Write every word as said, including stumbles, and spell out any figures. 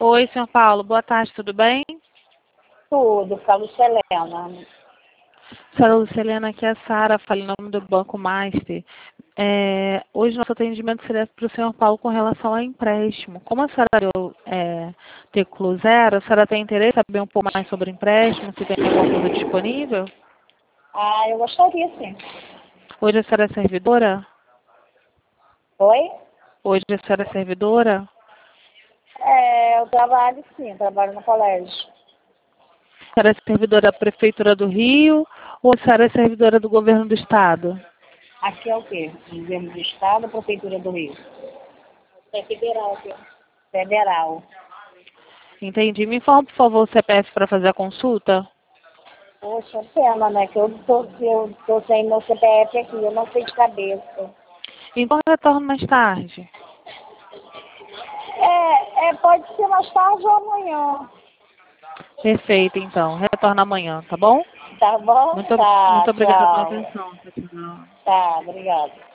Oi, senhor Paulo. Boa tarde, tudo bem? Tudo, falo Selena. Senhora Lucilena, aqui é a Sara, falo em nome do Banco Master. É, hoje nosso atendimento seria para o senhor Paulo com relação ao empréstimo. Como a senhora deu é, T-Clu zero, a senhora tem interesse em saber um pouco mais sobre o empréstimo, se tem alguma coisa disponível? Ah, eu gostaria sim. Hoje a senhora é servidora? Oi? Hoje a senhora é servidora? É, eu trabalho sim, trabalho no colégio. A senhora é servidora da Prefeitura do Rio ou a senhora é servidora do Governo do Estado? Aqui é o quê? Governo do Estado ou Prefeitura do Rio? É federal aqui. Federal. Entendi. Me informa, por favor, o C P F para fazer a consulta? Poxa, pena, né? Que eu tô, eu tô sem meu C P F aqui, eu não sei de cabeça. Então eu retorno mais tarde. É, é, pode ser mais tarde ou amanhã. Perfeito, então. Retorno amanhã, tá bom? Tá bom? Muito, Tá, muito obrigada pela tchau. atenção. Tchau, tchau. Tá, obrigada.